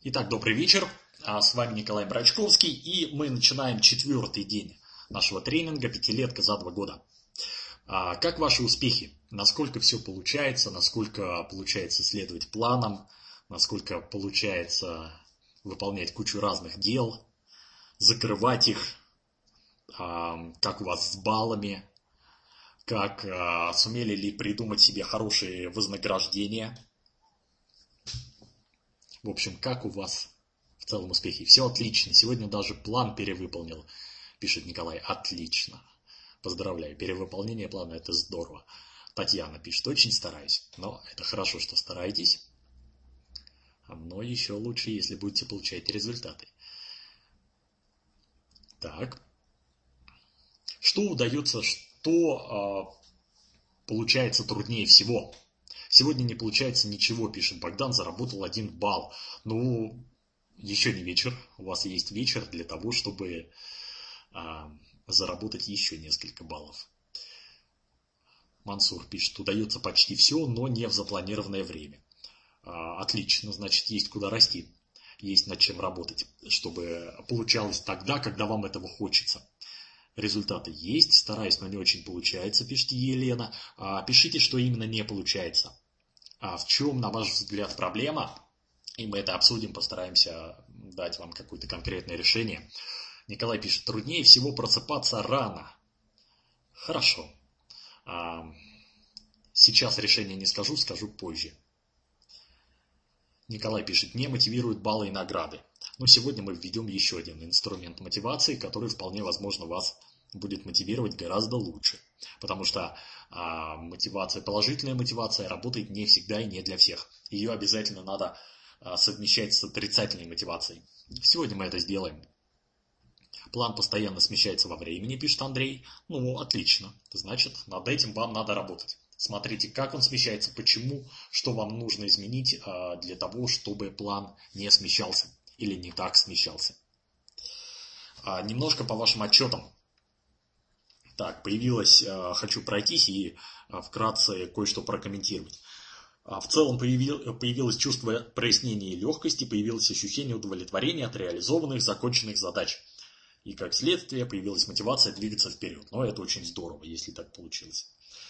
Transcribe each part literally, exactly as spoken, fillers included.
Итак, добрый вечер. С вами Николай Брачковский, и мы начинаем четвертый день нашего тренинга «Пятилетка за два года». Как ваши успехи? Насколько все получается? Насколько получается следовать планам? Насколько получается выполнять кучу разных дел? Закрывать их? Как у вас с баллами? Как сумели ли придумать себе хорошие вознаграждения? В общем, как у вас в целом успехи? Все отлично. Сегодня даже план перевыполнил, пишет Николай. Отлично. Поздравляю. Перевыполнение плана – это здорово. Татьяна пишет. Очень стараюсь. Но это хорошо, что стараетесь. Но еще лучше, если будете получать результаты. Так. Что удается, что э, получается труднее всего? Сегодня не получается ничего, пишет Богдан, заработал один балл. Ну, еще не вечер. У вас есть вечер для того, чтобы а, заработать еще несколько баллов. Мансур пишет, удается почти все, но не в запланированное время. А, отлично, значит, есть куда расти. Есть над чем работать, чтобы получалось тогда, когда вам этого хочется. Результаты есть, стараюсь, но не очень получается, пишет Елена. А, пишите, что именно не получается. А в чем, на ваш взгляд, проблема? И мы это обсудим, постараемся дать вам какое-то конкретное решение. Николай пишет, труднее всего просыпаться рано. Хорошо. А, сейчас решение не скажу, скажу позже. Николай пишет, не мотивируют баллы и награды. Но сегодня мы введем еще один инструмент мотивации, который вполне возможно вас будет мотивировать гораздо лучше. Потому что а, мотивация, положительная мотивация работает не всегда и не для всех. Ее обязательно надо а, совмещать с отрицательной мотивацией. Сегодня мы это сделаем. План постоянно смещается во времени, пишет Андрей. Ну, отлично. Значит, над этим вам надо работать. Смотрите, как он смещается, почему, что вам нужно изменить а, для того, чтобы план не смещался или не так смещался. А, немножко по вашим отчетам. Так, появилось, хочу пройтись и вкратце кое-что прокомментировать. В целом появилось чувство прояснения и легкости, появилось ощущение удовлетворения от реализованных, законченных задач. И как следствие появилась мотивация двигаться вперед. Но это очень здорово, если так получилось.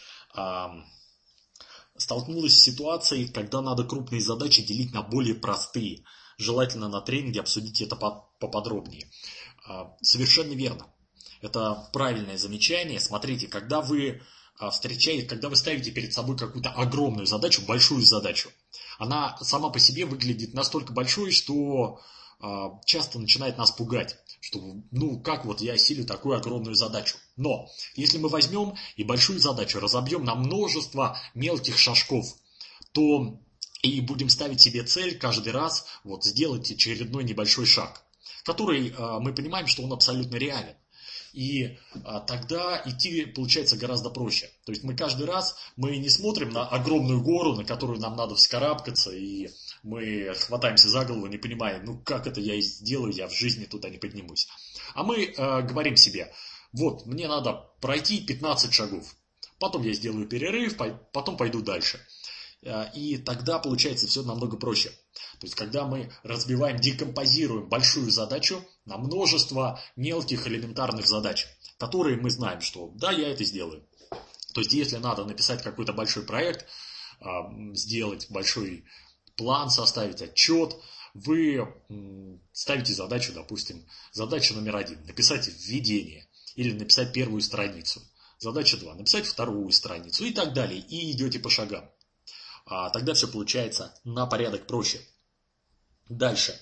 Столкнулась с ситуацией, когда надо крупные задачи делить на более простые. Желательно на тренинге обсудить это поподробнее. Совершенно верно. Это правильное замечание. Смотрите, когда вы встречаете, когда вы ставите перед собой какую-то огромную задачу, большую задачу, она сама по себе выглядит настолько большой, что часто начинает нас пугать. Что, ну, как вот я осилю такую огромную задачу. Но, если мы возьмем и большую задачу разобьем на множество мелких шажков, то и будем ставить себе цель каждый раз вот, сделать очередной небольшой шаг, который мы понимаем, что он абсолютно реален. И а, тогда идти получается гораздо проще. То есть мы каждый раз мы не смотрим на огромную гору, на которую нам надо вскарабкаться, и мы хватаемся за голову, не понимая, ну как это я сделаю, я в жизни туда не поднимусь. А мы а, говорим себе, вот, мне надо пройти пятнадцать шагов, потом я сделаю перерыв, потом пойду дальше. И тогда получается все намного проще. То есть, когда мы разбиваем, декомпозируем большую задачу на множество мелких элементарных задач, которые мы знаем, что да, я это сделаю. То есть, если надо написать какой-то большой проект, сделать большой план, составить отчет, вы ставите задачу, допустим, задача номер один, написать введение или написать первую страницу. Задача два, написать вторую страницу и так далее. И идете по шагам. А тогда все получается на порядок проще. Дальше.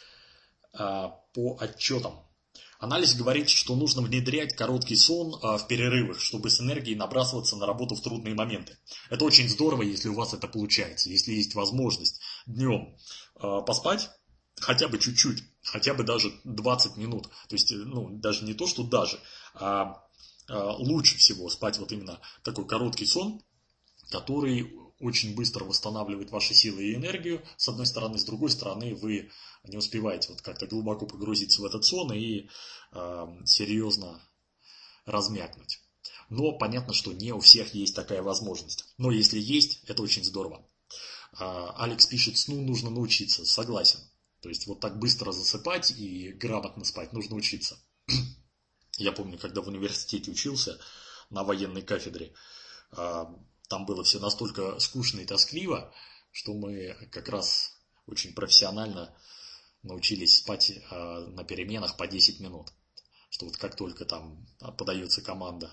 А, по отчетам. Анализ говорит, что нужно внедрять короткий сон а, в перерывах, чтобы с энергией набрасываться на работу в трудные моменты. Это очень здорово, если у вас это получается. Если есть возможность днем а, поспать, хотя бы чуть-чуть, хотя бы даже двадцать минут. То есть, ну, даже не то, что даже, а, а лучше всего спать вот именно такой короткий сон, который очень быстро восстанавливает ваши силы и энергию, с одной стороны, с другой стороны, вы не успеваете вот как-то глубоко погрузиться в этот сон и э, серьезно размякнуть. Но понятно, что не у всех есть такая возможность. Но если есть, это очень здорово. Э, Алекс пишет, сну нужно научиться. Согласен. То есть вот так быстро засыпать и грамотно спать нужно учиться. Я помню, когда в университете учился на военной кафедре, там было все настолько скучно и тоскливо, что мы как раз очень профессионально научились спать на переменах по десять минут. Что вот как только там подается команда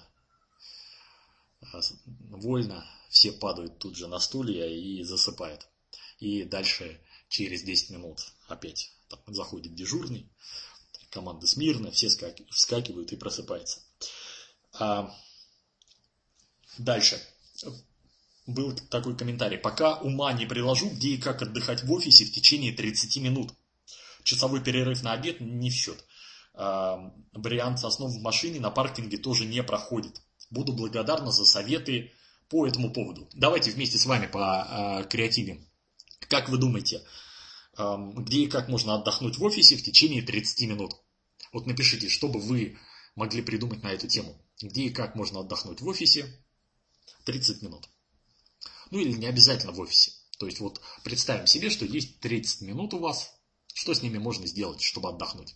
вольно, все падают тут же на стулья и засыпают. И дальше через десять минут опять там заходит дежурный, команда смирно, все вскакивают и просыпаются. А дальше. Был такой комментарий. Пока ума не приложу, где и как отдыхать в офисе в течение тридцати минут. Часовой перерыв на обед не в счет. А, вариант со сном в машине на паркинге тоже не проходит. Буду благодарна за советы по этому поводу. Давайте вместе с вами покреативим. Как вы думаете, где и как можно отдохнуть в офисе в течение тридцати минут? Вот напишите, что бы вы могли придумать на эту тему. Где и как можно отдохнуть в офисе тридцать минут. Ну или не обязательно в офисе. То есть вот представим себе, что есть тридцать минут у вас. Что с ними можно сделать, чтобы отдохнуть?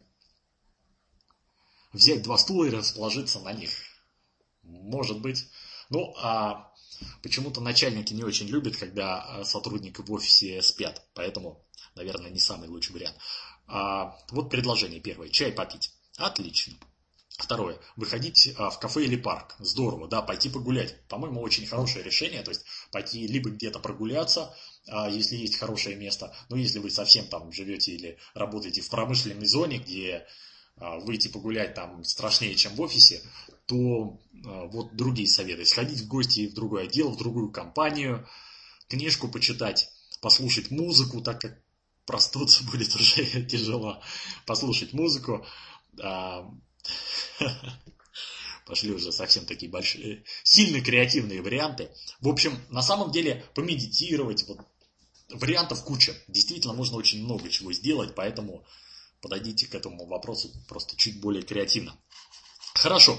Взять два стула и расположиться на них. Может быть. Ну, а почему-то начальники не очень любят, когда сотрудники в офисе спят. Поэтому, наверное, не самый лучший вариант. А, вот предложение первое. Чай попить. Отлично. Второе. Выходить в кафе или парк. Здорово, да, пойти погулять. По-моему, очень хорошее решение. То есть пойти либо где-то прогуляться, если есть хорошее место. Но если вы совсем там живете или работаете в промышленной зоне, где выйти погулять там страшнее, чем в офисе, то вот другие советы. Сходить в гости в другой отдел, в другую компанию, книжку почитать, послушать музыку, так как проснуться будет уже тяжело. Послушать музыку. Пошли уже совсем такие большие, сильно креативные варианты. В общем, на самом деле помедитировать, вот, вариантов куча. Действительно, можно очень много чего сделать, поэтому подойдите к этому вопросу просто чуть более креативно. Хорошо.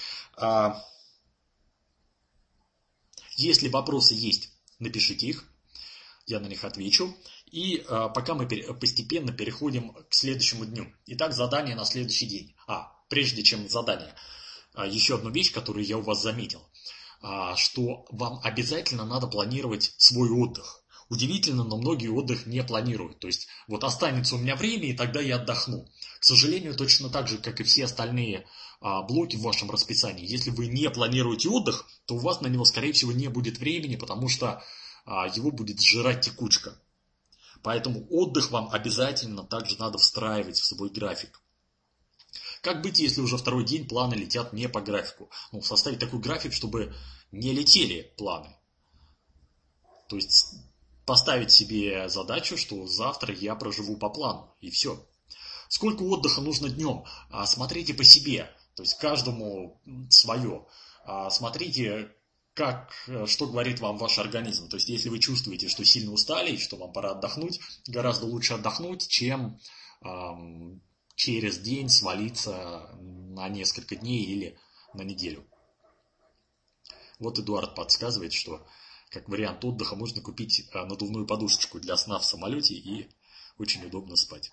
Если вопросы есть, напишите их, я на них отвечу. И пока мы постепенно переходим к следующему дню. Итак, задание на следующий день. А, прежде чем задание, еще одну вещь, которую я у вас заметил, что вам обязательно надо планировать свой отдых. Удивительно, но многие отдых не планируют. То есть, вот останется у меня время, и тогда я отдохну. К сожалению, точно так же, как и все остальные блоки в вашем расписании, если вы не планируете отдых, то у вас на него, скорее всего, не будет времени, потому что его будет сжирать текучка. Поэтому отдых вам обязательно также надо встраивать в свой график. Как быть, если уже второй день планы летят не по графику? Ну, составить такой график, чтобы не летели планы. То есть поставить себе задачу, что завтра я проживу по плану, и все. Сколько отдыха нужно днем? Смотрите по себе, то есть каждому свое. Смотрите, как, что говорит вам ваш организм. То есть если вы чувствуете, что сильно устали, что вам пора отдохнуть, гораздо лучше отдохнуть, чем эм, через день свалиться на несколько дней или на неделю. Вот Эдуард подсказывает, что как вариант отдыха можно купить надувную подушечку для сна в самолете и очень удобно спать.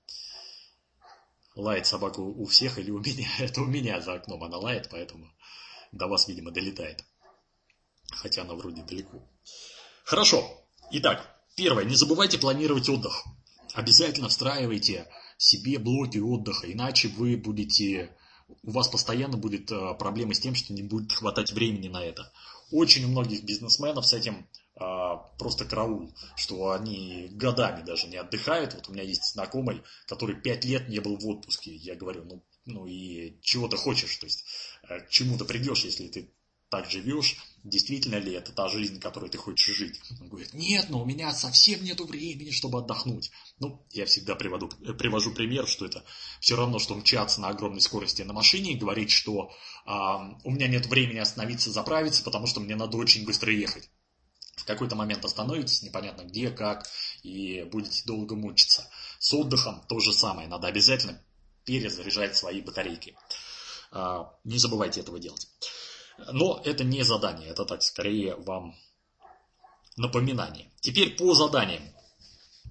Лает собака у всех или у меня? Это у меня за окном она лает, поэтому до вас, видимо, долетает. Хотя она вроде далеко. Хорошо. Итак, первое. Не забывайте планировать отдых. Обязательно встраивайте себе блоки отдыха, иначе вы будете... У вас постоянно будет проблема с тем, что не будет хватать времени на это. Очень у многих бизнесменов с этим а, просто караул, что они годами даже не отдыхают. Вот у меня есть знакомый, который пять лет не был в отпуске. Я говорю, ну, ну и чего ты хочешь? То есть к чему ты придешь, если ты так живешь? Действительно ли это та жизнь, которой ты хочешь жить? Он говорит, нет, но у меня совсем нету времени, чтобы отдохнуть. Ну, я всегда приводу, привожу пример, что это все равно, что мчаться на огромной скорости на машине и говорить, что а, у меня нет времени остановиться, заправиться, потому что мне надо очень быстро ехать. В какой-то момент остановитесь, непонятно где, как, и будете долго мучиться. С отдыхом то же самое. Надо обязательно перезаряжать свои батарейки. А, не забывайте этого делать. Но это не задание, это так скорее вам напоминание. Теперь по заданиям.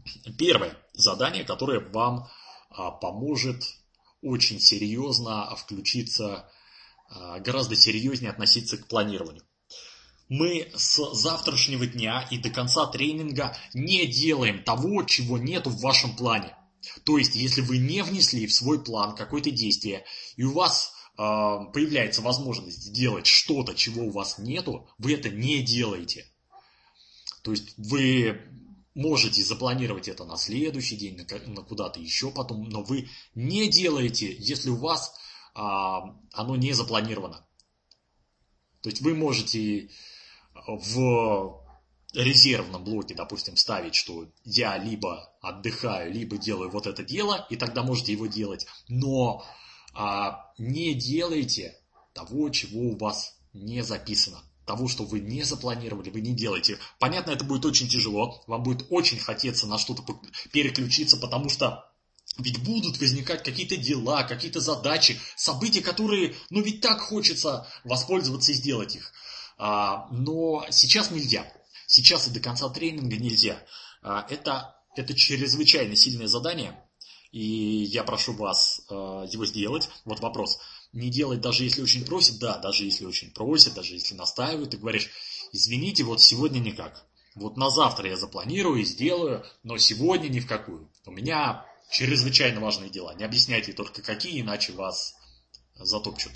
Первое задание, которое вам а, поможет очень серьезно включиться, а, гораздо серьезнее относиться к планированию. Мы с завтрашнего дня и до конца тренинга не делаем того, чего нету в вашем плане. То есть, если вы не внесли в свой план какое-то действие, и у вас э, появляется возможность сделать что-то, чего у вас нету, вы это не делаете. То есть, вы можете запланировать это на следующий день, на, на куда-то еще потом, но вы не делаете, если у вас э, оно не запланировано. То есть, вы можете в резервном блоке, допустим, ставить, что я либо отдыхаю, либо делаю вот это дело, и тогда можете его делать. Но а, не делайте того, чего у вас не записано. Того, что вы не запланировали, вы не делаете. Понятно, это будет очень тяжело. Вам будет очень хотеться на что-то переключиться, потому что ведь будут возникать какие-то дела, какие-то задачи, события, которые, ну ведь так хочется воспользоваться и сделать их. А, но сейчас нельзя. Сейчас и до конца тренинга нельзя. А, это, это чрезвычайно сильное задание, и я прошу вас а, его сделать. Вот вопрос. Не делать, даже если очень просят? Да, даже если очень просят, даже если настаивают, и говоришь, извините, вот сегодня никак. Вот на завтра я запланирую и сделаю, но сегодня ни в какую. У меня чрезвычайно важные дела. Не объясняйте только какие, иначе вас затопчут.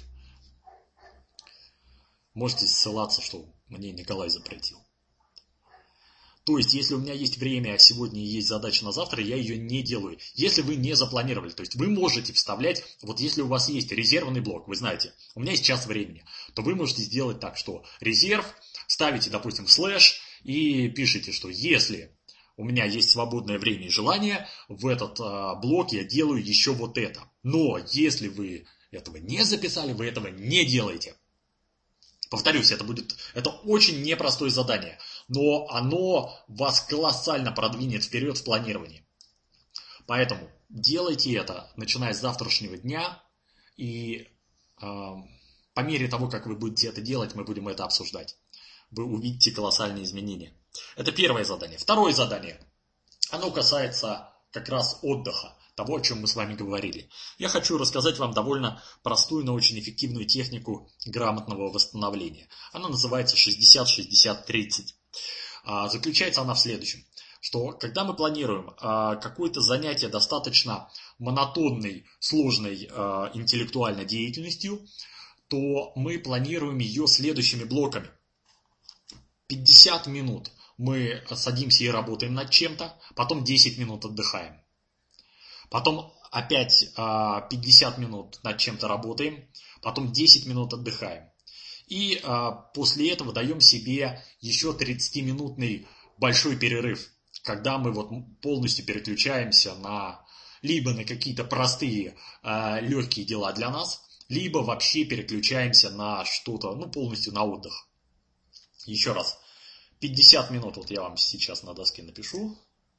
Можете ссылаться, что мне Николай запретил. То есть, если у меня есть время, а сегодня есть задача на завтра, я ее не делаю. Если вы не запланировали, то есть вы можете вставлять, вот если у вас есть резервный блок, вы знаете, у меня есть час времени, то вы можете сделать так, что резерв, ставите, допустим, слэш и пишите, что если у меня есть свободное время и желание, в этот а, блок я делаю еще вот это. Но если вы этого не записали, вы этого не делаете. Повторюсь, это будет, это очень непростое задание, но оно вас колоссально продвинет вперед в планировании. Поэтому делайте это, начиная с завтрашнего дня, и э, по мере того, как вы будете это делать, мы будем это обсуждать. Вы увидите колоссальные изменения. Это первое задание. Второе задание, оно касается как раз отдыха. Того, о чем мы с вами говорили. Я хочу рассказать вам довольно простую, но очень эффективную технику грамотного восстановления. Она называется шестьдесят шестьдесят тридцать. Заключается она в следующем, что когда мы планируем какое-то занятие достаточно монотонной, сложной интеллектуальной деятельностью, то мы планируем ее следующими блоками. пятьдесят минут мы садимся и работаем над чем-то, потом десять минут отдыхаем. Потом опять а, пятьдесят минут над чем-то работаем, потом десять минут отдыхаем. И а, после этого даем себе еще тридцатиминутный большой перерыв, когда мы вот полностью переключаемся на либо на какие-то простые а, легкие дела для нас, либо вообще переключаемся на что-то, ну полностью на отдых. Еще раз, пятьдесят минут, вот я вам сейчас на доске напишу.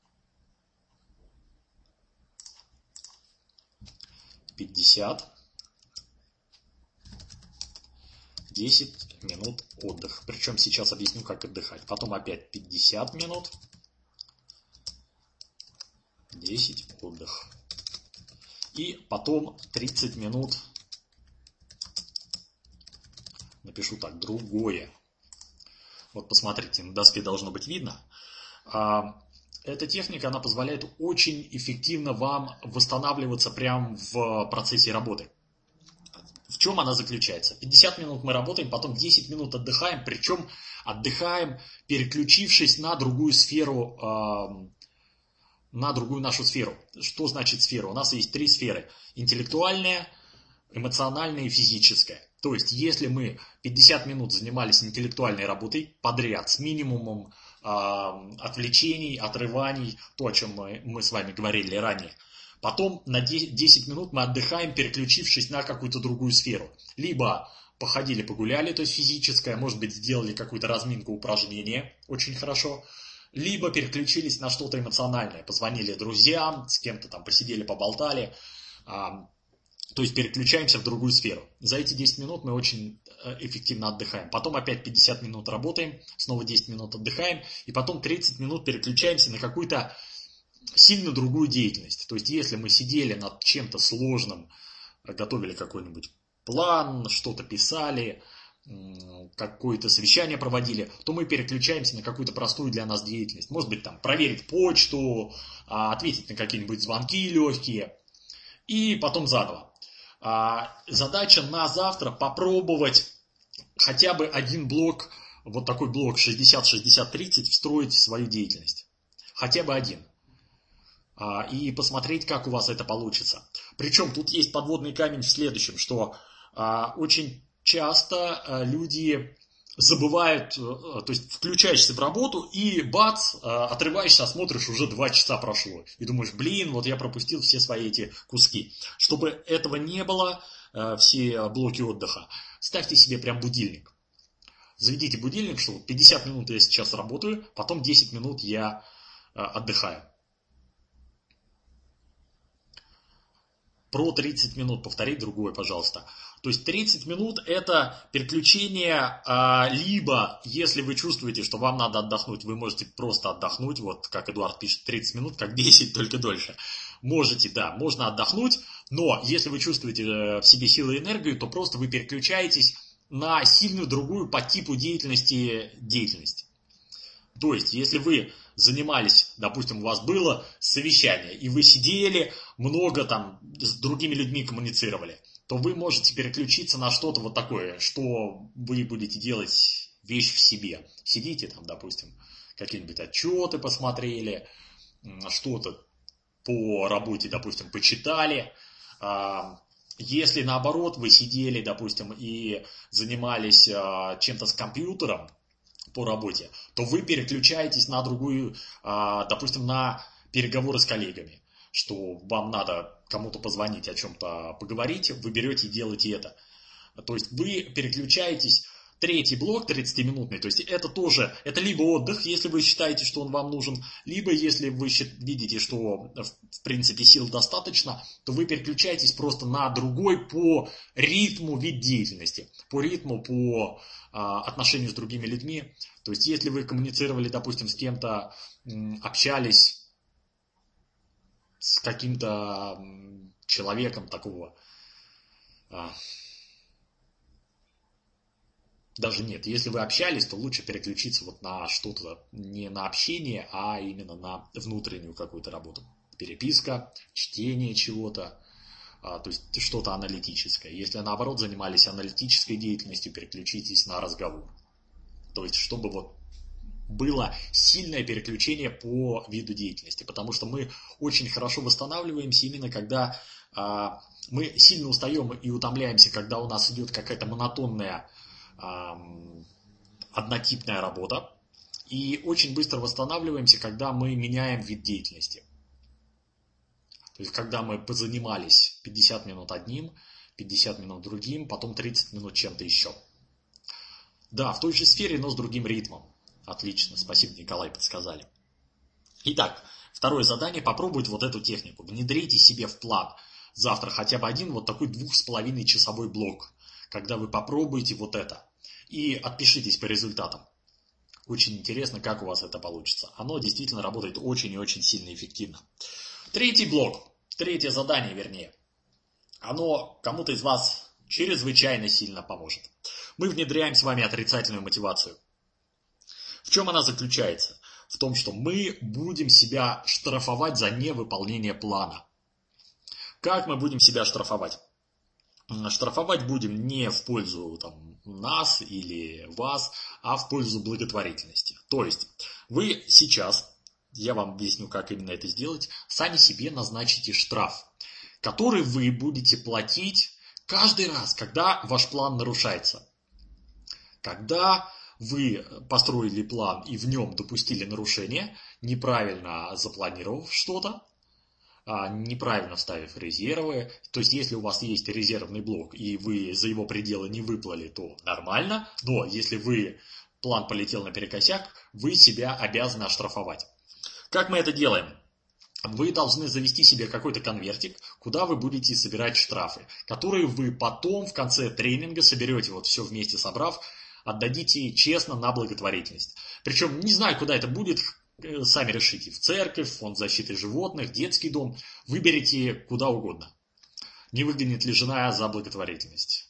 пятьдесят, десять минут отдых. Причем сейчас объясню, как отдыхать. Потом опять пятьдесят минут, десять отдых. И потом тридцать минут, напишу так, другое. Вот посмотрите, на доске должно быть видно. Эта техника, она позволяет очень эффективно вам восстанавливаться прямо в процессе работы. В чем она заключается? пятьдесят минут мы работаем, потом десять минут отдыхаем, причем отдыхаем, переключившись на другую сферу, э, на другую нашу сферу. Что значит сфера? У нас есть три сферы. Интеллектуальная, эмоциональная и физическая. То есть, если мы пятьдесят минут занимались интеллектуальной работой подряд с минимумом отвлечений, отрываний, то, о чем мы, мы с вами говорили ранее. Потом на десять минут мы отдыхаем, переключившись на какую-то другую сферу. Либо походили, погуляли, то есть физическое, может быть, сделали какую-то разминку, упражнение, очень хорошо. Либо переключились на что-то эмоциональное, позвонили друзьям, с кем-то там посидели, поболтали. То есть переключаемся в другую сферу. За эти десять минут мы очень эффективно отдыхаем. Потом опять пятьдесят минут работаем, снова десять минут отдыхаем. И потом тридцать минут переключаемся на какую-то сильно другую деятельность. То есть, если мы сидели над чем-то сложным, готовили какой-нибудь план, что-то писали, какое-то совещание проводили, то мы переключаемся на какую-то простую для нас деятельность. Может быть, там, проверить почту, ответить на какие-нибудь звонки легкие, и потом заново. Задача на завтра попробовать хотя бы один блок, вот такой блок шестьдесят шестьдесят тридцать встроить в свою деятельность. Хотя бы один. И посмотреть, как у вас это получится. Причем тут есть подводный камень в следующем, что очень часто люди забывают, то есть включаешься в работу и бац, отрываешься, а смотришь, уже два часа прошло. И думаешь, блин, вот я пропустил все свои эти куски. Чтобы этого не было, все блоки отдыха, ставьте себе прям будильник. Заведите будильник, что пятьдесят минут я сейчас работаю, потом десять минут я отдыхаю. Про тридцать минут повторить другое, пожалуйста. То есть тридцать минут это переключение, либо если вы чувствуете, что вам надо отдохнуть, вы можете просто отдохнуть, вот как Эдуард пишет, тридцать минут, как десять, только дольше. Можете, да, можно отдохнуть, но если вы чувствуете в себе силы и энергию, то просто вы переключаетесь на сильную другую по типу деятельности деятельность. То есть, если вы занимались, допустим, у вас было совещание, и вы сидели, много там с другими людьми коммуницировали, то вы можете переключиться на что-то вот такое, что вы будете делать вещь в себе. Сидите там, допустим, какие-нибудь отчеты посмотрели, что-то по работе, допустим, почитали. Если наоборот вы сидели, допустим, и занимались чем-то с компьютером, по работе, то вы переключаетесь на другую, допустим, на переговоры с коллегами, что вам надо кому-то позвонить, о чем-то поговорить, вы берете и делаете это. То есть вы переключаетесь, третий блок тридцатиминутный, то есть это тоже, это либо отдых, если вы считаете, что он вам нужен, либо если вы видите, что в принципе сил достаточно, то вы переключаетесь просто на другой по ритму вид деятельности, по ритму, по отношению с другими людьми. То есть если вы коммуницировали, допустим, с кем-то, общались с каким-то человеком такого, даже нет, если вы общались, то лучше переключиться вот на что-то, не на общение, а именно на внутреннюю какую-то работу. Переписка, чтение чего-то, то есть что-то аналитическое. Если наоборот занимались аналитической деятельностью, переключитесь на разговор. То есть чтобы вот было сильное переключение по виду деятельности, потому что мы очень хорошо восстанавливаемся именно когда мы сильно устаем и утомляемся, когда у нас идет какая-то монотонная однотипная работа, и очень быстро восстанавливаемся, когда мы меняем вид деятельности. То есть, когда мы позанимались пятьдесят минут одним, пятьдесят минут другим, потом тридцать минут чем-то еще. Да, в той же сфере, но с другим ритмом. Отлично, спасибо, Николай, подсказали. Итак, второе задание, попробуйте вот эту технику. Внедрите себе в план завтра хотя бы один вот такой двух с половиной часовой блок, когда вы попробуете вот это. И отпишитесь по результатам. Очень интересно, как у вас это получится. Оно действительно работает очень и очень сильно эффективно. Третий блок, третье задание, вернее. Оно кому-то из вас чрезвычайно сильно поможет. Мы внедряем с вами отрицательную мотивацию. В чем она заключается? В том, что мы будем себя штрафовать за невыполнение плана. Как мы будем себя штрафовать? Штрафовать будем не в пользу там, нас или вас, а в пользу благотворительности. То есть вы сейчас, я вам объясню, как именно это сделать, сами себе назначите штраф, который вы будете платить каждый раз, когда ваш план нарушается. Когда вы построили план и в нем допустили нарушение, неправильно запланировав что-то, неправильно вставив резервы, то есть если у вас есть резервный блок и вы за его пределы не выплыли, то нормально, но если вы план полетел наперекосяк, вы себя обязаны оштрафовать. Как мы это делаем? Вы должны завести себе какой-то конвертик, куда вы будете собирать штрафы, которые вы потом в конце тренинга соберете, вот все вместе собрав, отдадите честно на благотворительность. Причем не знаю, куда это будет, сами решите. В церковь, в фонд защиты животных, детский дом. Выберите куда угодно. Не выгонит ли жена за благотворительность?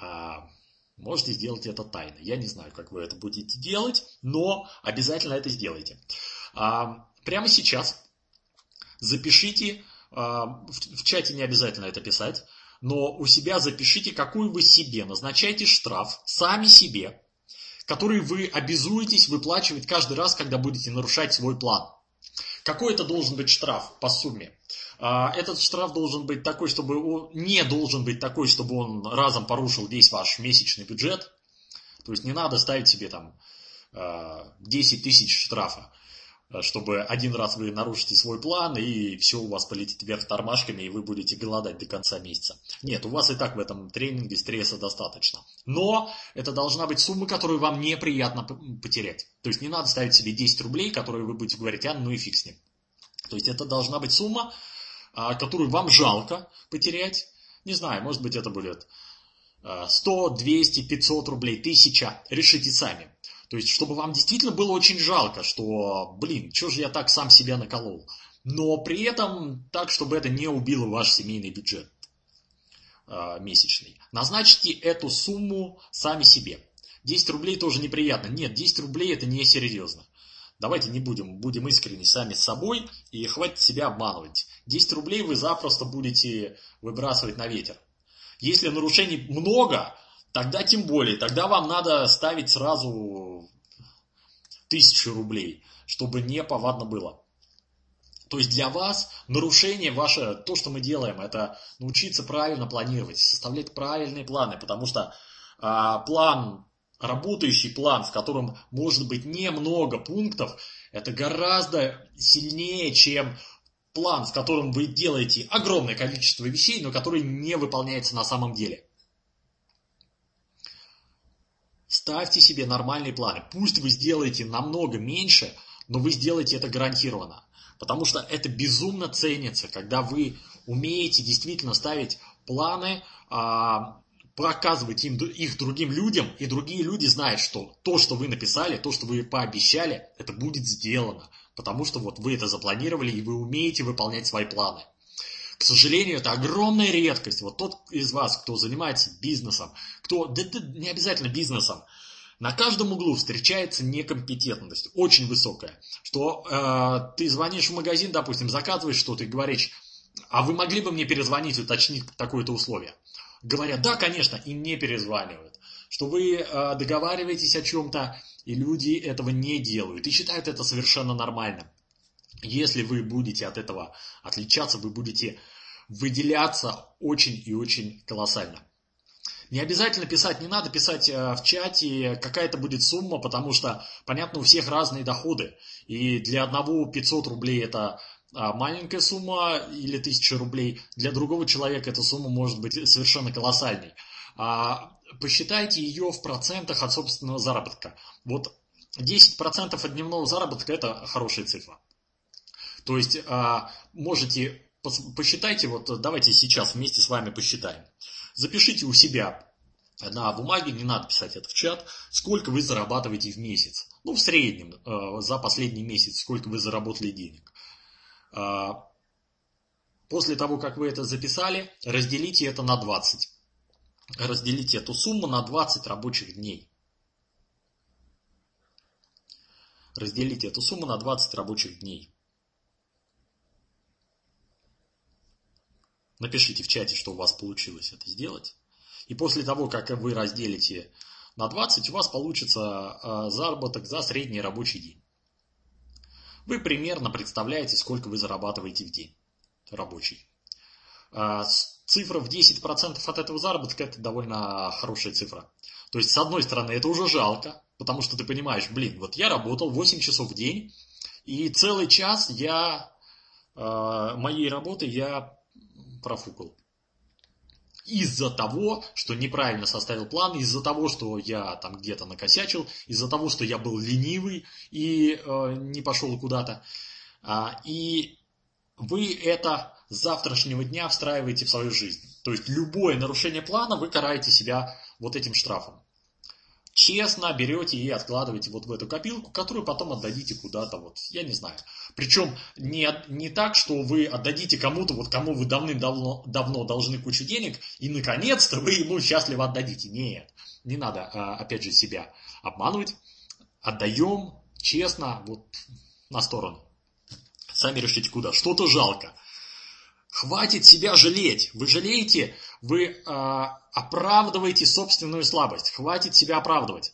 Можете сделать это тайно. Я не знаю, как вы это будете делать, но обязательно это сделайте. Прямо сейчас запишите, в чате не обязательно это писать, но у себя запишите, какой вы себе назначаете штраф, сами себе, который вы обязуетесь выплачивать каждый раз, когда будете нарушать свой план. Какой это должен быть штраф по сумме? Этот штраф должен быть такой, чтобы он, не должен быть такой, чтобы он разом порушил весь ваш месячный бюджет. То есть не надо ставить себе там десять тысяч штрафа, чтобы один раз вы нарушите свой план, и все у вас полетит вверх тормашками, и вы будете голодать до конца месяца. Нет, у вас и так в этом тренинге стресса достаточно. Но это должна быть сумма, которую вам неприятно потерять. То есть не надо ставить себе десять рублей, которые вы будете говорить, а ну и фиг с ним. То есть это должна быть сумма, которую вам жалко потерять. Не знаю, может быть это будет сто, двести, пятьсот рублей, тысяча. Решите сами. То есть, чтобы вам действительно было очень жалко, что, блин, что же я так сам себя наколол. Но при этом так, чтобы это не убило ваш семейный бюджет э, месячный. Назначьте эту сумму сами себе. десять рублей тоже неприятно. Нет, десять рублей это не серьезно. Давайте не будем, будем искренни сами с собой и хватит себя обманывать. десять рублей вы запросто будете выбрасывать на ветер. Если нарушений много, тогда тем более, тогда вам надо ставить сразу тысячу рублей, чтобы не повадно было. То есть для вас нарушение ваше, то, что мы делаем, это научиться правильно планировать, составлять правильные планы, потому что а, план, работающий план, в котором может быть немного пунктов, это гораздо сильнее, чем план, в котором вы делаете огромное количество вещей, но который не выполняется на самом деле. Ставьте себе нормальные планы. Пусть вы сделаете намного меньше, но вы сделаете это гарантированно. Потому что это безумно ценится, когда вы умеете действительно ставить планы, показывать им, их другим людям, и другие люди знают, что то, что вы написали, то, что вы пообещали, это будет сделано. Потому что вот вы это запланировали, и вы умеете выполнять свои планы. К сожалению, это огромная редкость. Вот тот из вас, кто занимается бизнесом, кто, да, да не обязательно бизнесом, на каждом углу встречается некомпетентность, очень высокая. Что э, ты звонишь в магазин, допустим, заказываешь что-то и говоришь, а вы могли бы мне перезвонить, уточнить такое-то условие? Говорят, да, конечно, и не перезванивают. Что вы э, договариваетесь о чем-то, и люди этого не делают, и считают это совершенно нормально. Если вы будете от этого отличаться, вы будете выделяться очень и очень колоссально. Не обязательно писать, не надо писать в чате, какая-то будет сумма, потому что, понятно, у всех разные доходы. И для одного пятьсот рублей это маленькая сумма или тысяча рублей, для другого человека эта сумма может быть совершенно колоссальной. Посчитайте ее в процентах от собственного заработка. Вот десять процентов от дневного заработка – это хорошая цифра. То есть можете, посчитайте, вот давайте сейчас вместе с вами посчитаем. Запишите у себя на бумаге, не надо писать это в чат, сколько вы зарабатываете в месяц. Ну, в среднем, за последний месяц, сколько вы заработали денег. После того, как вы это записали, разделите это на двадцать. Разделите эту сумму на двадцать рабочих дней. Разделите эту сумму на двадцать рабочих дней. Напишите в чате, что у вас получилось это сделать. И после того, как вы разделите на двадцать, у вас получится заработок за средний рабочий день. Вы примерно представляете, сколько вы зарабатываете в день рабочий. Цифра в десять процентов от этого заработка – это довольно хорошая цифра. То есть, с одной стороны, это уже жалко, потому что ты понимаешь, блин, вот я работал восемь часов в день, и целый час я, моей работы я профукал. Из-за того, что неправильно составил план, из-за того, что я там где-то накосячил, из-за того, что я был ленивый и э, не пошел куда-то. А, и вы это с завтрашнего дня встраиваете в свою жизнь. То есть любое нарушение плана вы караете себя вот этим штрафом. честно берете и откладываете вот в эту копилку, которую потом отдадите куда-то, вот, я не знаю. Причем не, не так, что вы отдадите кому-то, вот кому вы давным-давно давно должны кучу денег, и наконец-то вы ему счастливо отдадите. Нет, не надо, опять же, себя обманывать. Отдаем честно, вот, на сторону. Сами решите куда. Что-то жалко. Хватит себя жалеть. Вы жалеете, вы э, оправдываете собственную слабость. Хватит себя оправдывать.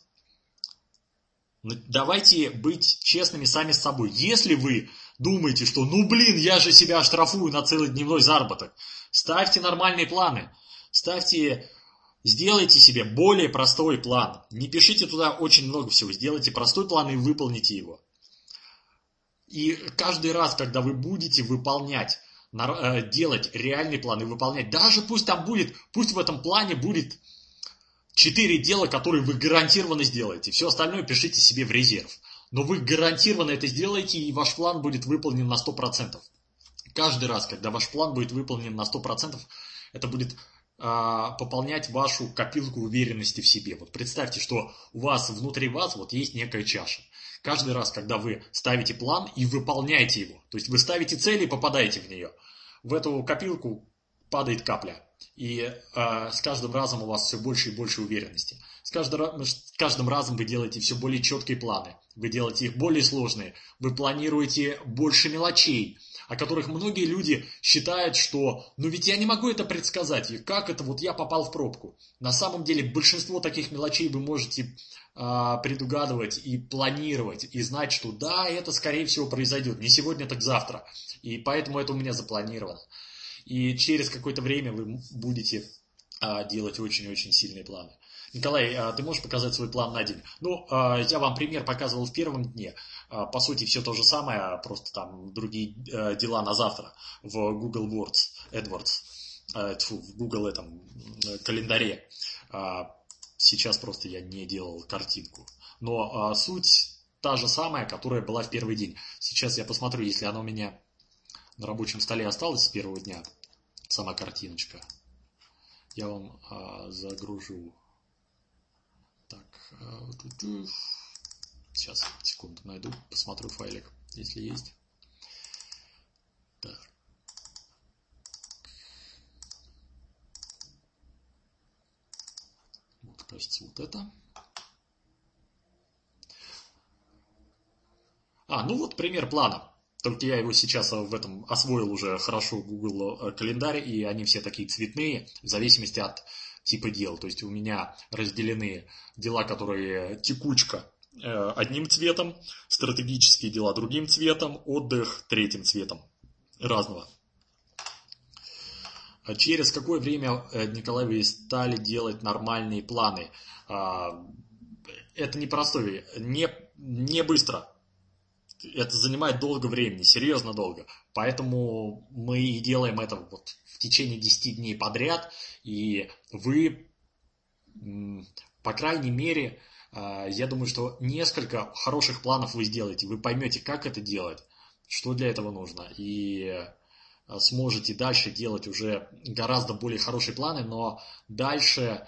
Давайте быть честными сами с собой. Если вы думаете, что ну блин, я же себя штрафую на целый дневной заработок, ставьте нормальные планы. Ставьте, сделайте себе более простой план. Не пишите туда очень много всего. Сделайте простой план и выполните его. И каждый раз, когда вы будете выполнять, делать реальный план и выполнять, даже пусть там будет, пусть в этом плане будет четыре дела, которые вы гарантированно сделаете. Все остальное пишите себе в резерв. Но вы гарантированно это сделаете, и ваш план будет выполнен на сто процентов. Каждый раз, когда ваш план будет выполнен на сто процентов, это будет а, пополнять вашу копилку уверенности в себе. Вот представьте, что у вас внутри вас вот есть некая чаша. Каждый раз, когда вы ставите план и выполняете его, то есть вы ставите цель и попадаете в нее, в эту копилку падает капля. И э, с каждым разом у вас все больше и больше уверенности. С каждым, с каждым разом вы делаете все более четкие планы. Вы делаете их более сложные. Вы планируете больше мелочей, о которых многие люди считают, что ну ведь я не могу это предсказать. И как это вот я попал в пробку? На самом деле большинство таких мелочей вы можете э, предугадывать и планировать. И знать, что да, это скорее всего произойдет. Не сегодня, так завтра. И поэтому это у меня запланировано. И через какое-то время вы будете а, делать очень-очень сильные планы. Николай, а, ты можешь показать свой план на день? Ну, а, я вам пример показывал в первом дне. А, по сути, все то же самое, просто там другие а, дела на завтра в Google Words, AdWords, а, тьфу, в Google этом календаре. А, сейчас просто я не делал картинку. Но а, суть та же самая, которая была в первый день. Сейчас я посмотрю, если она у меня на рабочем столе осталась с первого дня, сама картиночка. Я вам а, загружу. Так, а, сейчас, секунду, найду, посмотрю файлик, если есть. Так. Вот, кажется, вот это. А, ну вот пример плана. Только я его сейчас в этом освоил уже хорошо, Google календарь, и они все такие цветные, в зависимости от типа дел. То есть у меня разделены дела, которые текучка одним цветом, стратегические дела другим цветом, отдых третьим цветом разного. Через какое время, Николай, вы стали делать нормальные планы? Это непростой, не, не быстро. Это занимает долго времени, серьезно долго. Поэтому мы и делаем это вот в течение десяти дней подряд. И вы, по крайней мере, я думаю, что несколько хороших планов вы сделаете. Вы поймете, как это делать, что для этого нужно. И сможете дальше делать уже гораздо более хорошие планы. Но дальше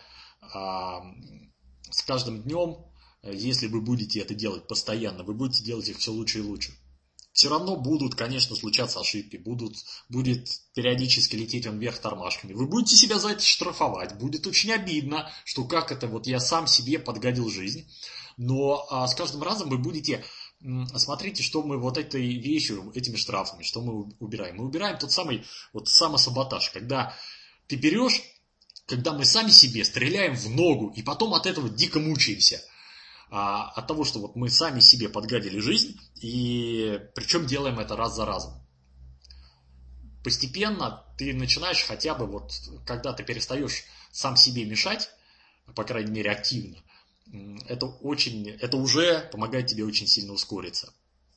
с каждым днем, если вы будете это делать постоянно, вы будете делать их все лучше и лучше. Все равно будут, конечно, случаться ошибки, будут, будет периодически лететь он вверх тормашками. Вы будете себя за это штрафовать, будет очень обидно, что как это вот я сам себе подгадил жизнь. Но а, с каждым разом вы будете, смотрите, что мы вот этой вещью, этими штрафами, что мы убираем. Мы убираем тот самый вот самосаботаж, когда ты берешь, когда мы сами себе стреляем в ногу и потом от этого дико мучаемся. А, от того, что вот мы сами себе подгадили жизнь, и причем делаем это раз за разом. Постепенно ты начинаешь хотя бы вот, когда ты перестаешь сам себе мешать, по крайней мере активно, это, очень, это уже помогает тебе очень сильно ускориться.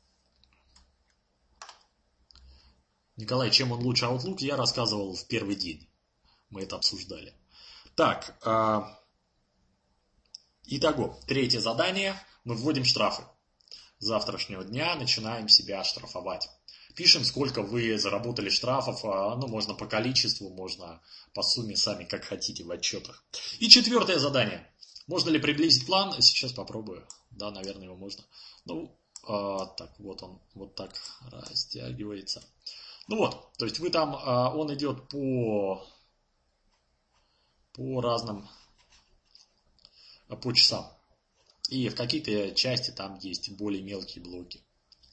Николай, чем он лучше Outlook, я рассказывал в первый день. Мы это обсуждали. Так, а... Итого, третье задание. Мы вводим штрафы. С завтрашнего дня начинаем себя штрафовать. Пишем, сколько вы заработали штрафов. Ну, можно по количеству, можно по сумме, сами как хотите в отчетах. И четвертое задание. Можно ли приблизить план? Сейчас попробую. Да, наверное, его можно. Ну, а, так, вот он, вот так растягивается. Ну вот, то есть вы там, а, он идет по, по разным, а, по часам. И в какие-то части там есть более мелкие блоки.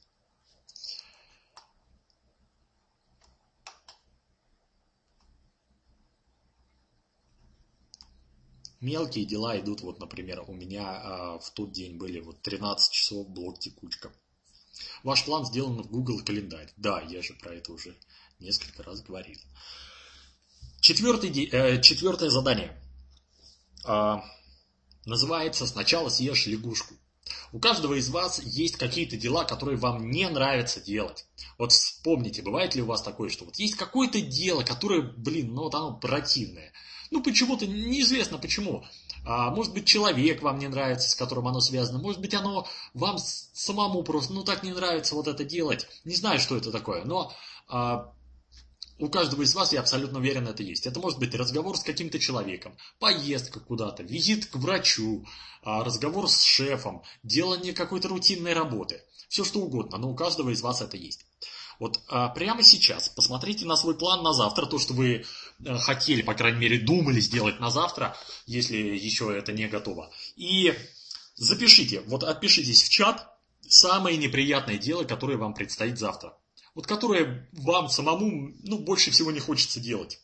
Мелкие дела идут, вот, например, у меня а, в тот день были вот тринадцать часов блок текучка. Ваш план сделан в Google календарь. Да, я же про это уже несколько раз говорил. Четвертый, э, четвертое задание. А, называется «Сначала съешь лягушку». У каждого из вас есть какие-то дела, которые вам не нравится делать. Вот вспомните, бывает ли у вас такое, что вот есть какое-то дело, которое, блин, ну вот оно противное. Ну почему-то, неизвестно почему. А, может быть, человек вам не нравится, с которым оно связано. Может быть, оно вам самому просто, ну так не нравится вот это делать. Не знаю, что это такое, но а, у каждого из вас, я абсолютно уверен, это есть. Это может быть разговор с каким-то человеком, поездка куда-то, визит к врачу, а, разговор с шефом, делание какой-то рутинной работы. Все что угодно, но у каждого из вас это есть. Вот а, прямо сейчас посмотрите на свой план на завтра, то, что вы а, хотели, по крайней мере, думали сделать на завтра, если еще это не готово. И запишите, вот отпишитесь в чат самое неприятное дело, которое вам предстоит завтра. Вот которое вам самому, ну, больше всего не хочется делать.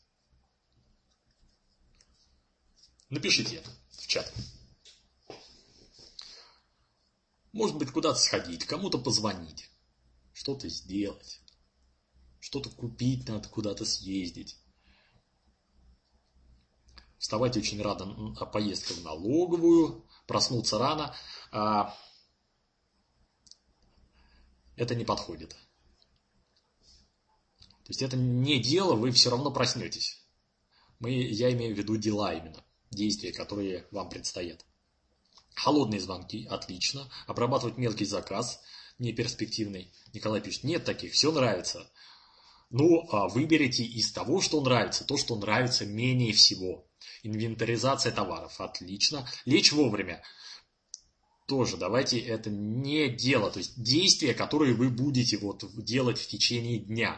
Напишите это в чат. Может быть, куда-то сходить, кому-то позвонить, что-то сделать. Что-то купить надо, куда-то съездить. Вставать очень рано, а поездка в налоговую, проснуться рано. А это не подходит. То есть это не дело, вы все равно проснетесь. Мы, я имею в виду дела именно, действия, которые вам предстоят. Холодные звонки, отлично. Обрабатывать мелкий заказ, неперспективный. Николай пишет, нет таких, все нравится. Ну, выберите из того, что нравится, то, что нравится менее всего. Инвентаризация товаров, отлично. Лечь вовремя. Тоже давайте это не дело, то есть действия, которые вы будете вот делать в течение дня.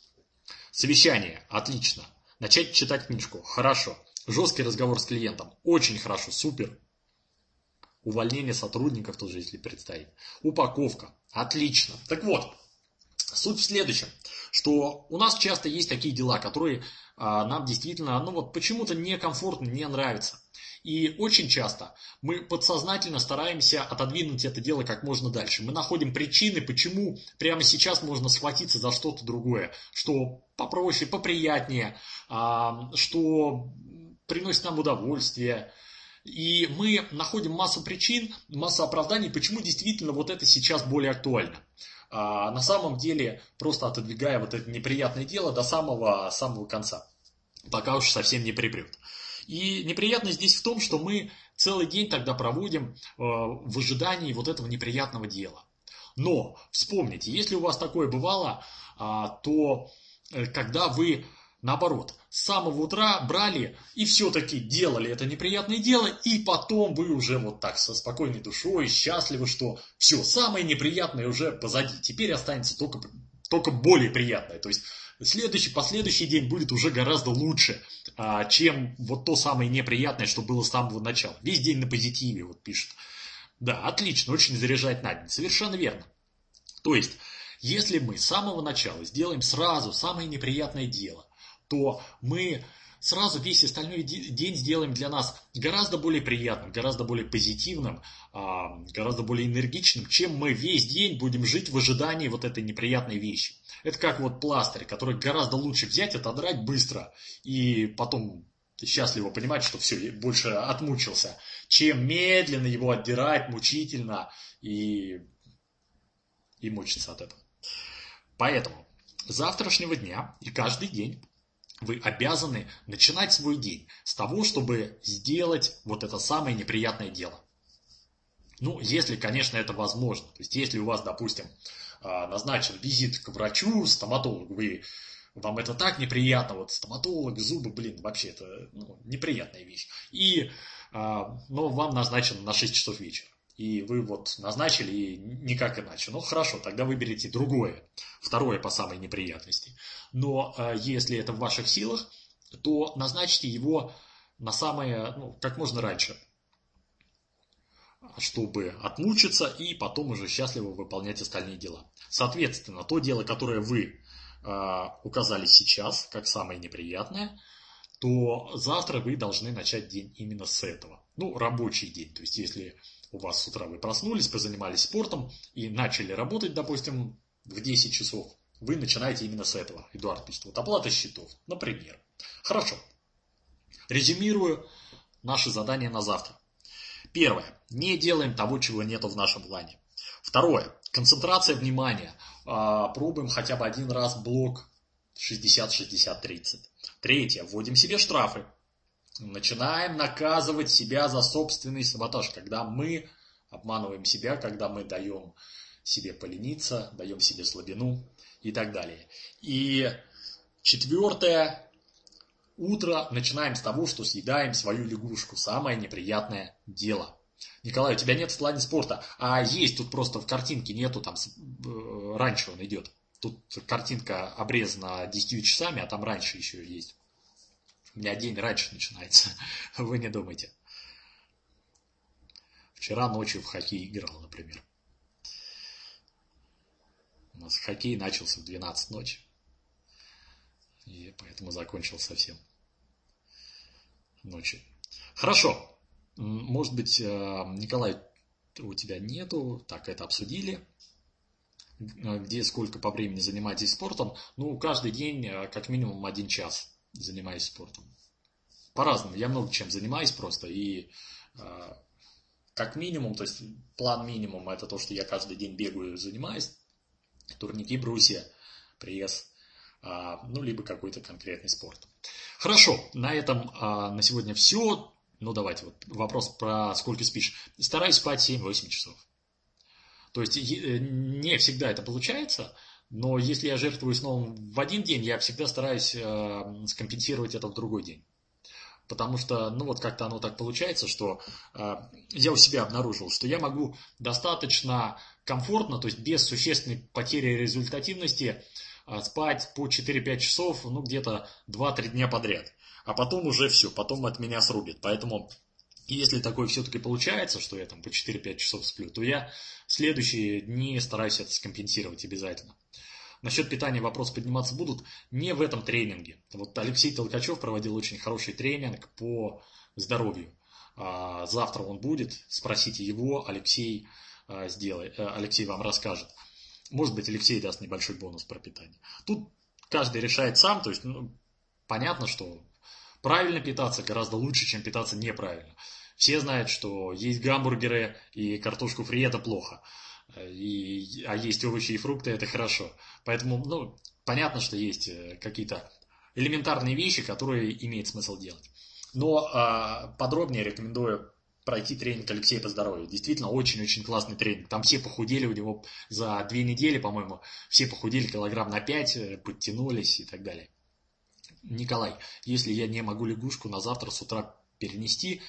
Совещание, отлично. Начать читать книжку, хорошо. Жесткий разговор с клиентом, очень хорошо, супер. Увольнение сотрудников тоже, если предстоит. Упаковка, отлично. Так вот, суть в следующем, что у нас часто есть такие дела, которые а, нам действительно, ну вот почему-то некомфортно, не нравятся. И очень часто мы подсознательно стараемся отодвинуть это дело как можно дальше. Мы находим причины, почему прямо сейчас можно схватиться за что-то другое, что попроще, поприятнее, а, что приносит нам удовольствие. И мы находим массу причин, массу оправданий, почему действительно вот это сейчас более актуально. А на самом деле, просто отодвигая вот это неприятное дело до самого, самого конца, пока уж совсем не припрет. И неприятность здесь в том, что мы целый день тогда проводим в ожидании вот этого неприятного дела. Но вспомните, если у вас такое бывало, то когда вы, наоборот, с самого утра брали и все-таки делали это неприятное дело, и потом вы уже вот так со спокойной душой, счастливы, что все, самое неприятное уже позади, теперь останется только, только более приятное. То есть следующий, последующий день будет уже гораздо лучше, чем вот то самое неприятное, что было с самого начала. Весь день на позитиве, вот пишет. Да, отлично, очень заряжает на день. Совершенно верно. То есть, если мы с самого начала сделаем сразу самое неприятное дело, то мы сразу весь остальной день сделаем для нас гораздо более приятным, гораздо более позитивным, гораздо более энергичным, чем мы весь день будем жить в ожидании вот этой неприятной вещи. Это как вот пластырь, который гораздо лучше взять, отодрать быстро и потом счастливо понимать, что все, больше отмучился, чем медленно его отдирать, мучительно и, и мучиться от этого. Поэтому с завтрашнего дня и каждый день вы обязаны начинать свой день с того, чтобы сделать вот это самое неприятное дело. Ну, если, конечно, это возможно. То есть, если у вас, допустим, назначен визит к врачу, стоматологу, вы вам это так неприятно, вот стоматолог, зубы, блин, вообще это ну, неприятная вещь. И, а, но вам назначено на шесть часов вечера. И вы вот назначили и никак иначе. Ну хорошо, тогда выберите другое, второе по самой неприятности. Но а, если это в ваших силах, то назначьте его на самое, ну, как можно раньше, чтобы отмучиться и потом уже счастливо выполнять остальные дела. Соответственно, то дело, которое вы э, указали сейчас, как самое неприятное, то завтра вы должны начать день именно с этого. Ну, рабочий день. То есть, если у вас с утра вы проснулись, позанимались спортом и начали работать, допустим, в десять часов, вы начинаете именно с этого. Эдуард пишет, вот оплата счетов, например. Хорошо. Резюмирую наши задания на завтра. Первое. Не делаем того, чего нету в нашем плане. Второе. Концентрация внимания. Пробуем хотя бы один раз блок шестьдесят шестьдесят тридцать. Третье. Вводим себе штрафы. Начинаем наказывать себя за собственный саботаж. Когда мы обманываем себя, когда мы даем себе полениться, даем себе слабину и так далее. И четвертое. Утро начинаем с того, что съедаем свою лягушку. Самое неприятное дело. Николай, у тебя нет в плане спорта. А есть, тут просто в картинке нету, там раньше он идет. Тут картинка обрезана десятью часами, а там раньше еще есть. У меня день раньше начинается. Вы не думайте. Вчера ночью в хоккей играл, например. У нас хоккей начался в двенадцать ночи. И поэтому закончил совсем ночью. Хорошо. Может быть, Николай, у тебя нету. Так, это обсудили. Где, сколько по времени занимаетесь спортом. Ну, каждый день как минимум один час занимаюсь спортом. По-разному. Я много чем занимаюсь просто. И как минимум, то есть план минимум, это то, что я каждый день бегаю, занимаюсь. Турники, брусья, пресс. Ну, либо какой-то конкретный спорт. Хорошо, на этом а, на сегодня все. Ну, давайте вот вопрос про сколько спишь. Стараюсь спать семь-восемь часов. То есть, не всегда это получается, но если я жертвую сном в один день, я всегда стараюсь а, скомпенсировать это в другой день. Потому что, ну, вот как-то оно так получается, что а, я у себя обнаружил, что я могу достаточно комфортно, то есть без существенной потери результативности, спать по четыре-пять часов, ну, где-то два-три дня подряд. А потом уже все, потом от меня срубит. Поэтому, если такое все-таки получается, что я там по четыре-пять часов сплю, то я в следующие дни стараюсь это скомпенсировать обязательно. Насчет питания вопросы подниматься будут не в этом тренинге. Вот Алексей Толкачев проводил очень хороший тренинг по здоровью. Завтра он будет, спросите его, Алексей, сделает, Алексей вам расскажет. Может быть, Алексей даст небольшой бонус про питание. Тут каждый решает сам. То есть, ну, понятно, что правильно питаться гораздо лучше, чем питаться неправильно. Все знают, что есть гамбургеры и картошку фри – это плохо. И, а есть овощи и фрукты – это хорошо. Поэтому, ну, понятно, что есть какие-то элементарные вещи, которые имеет смысл делать. Но а, подробнее рекомендую пройти тренинг Алексея по здоровью. Действительно, очень-очень классный тренинг. Там все похудели у него за две недели, по-моему. Все похудели килограмм на пять, подтянулись и так далее. Николай, если я не могу лягушку на завтра с утра перенести,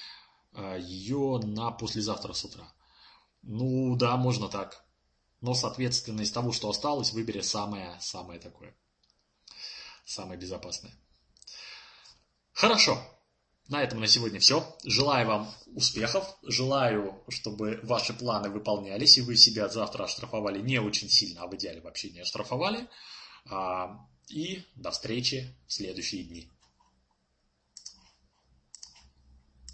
ее на послезавтра с утра. Ну да, можно так. Но, соответственно, из того, что осталось, выбери самое, самое такое. Самое безопасное. Хорошо. На этом на сегодня все. Желаю вам успехов. Желаю, чтобы ваши планы выполнялись, и вы себя завтра оштрафовали не очень сильно, а в идеале вообще не оштрафовали. И до встречи в следующие дни.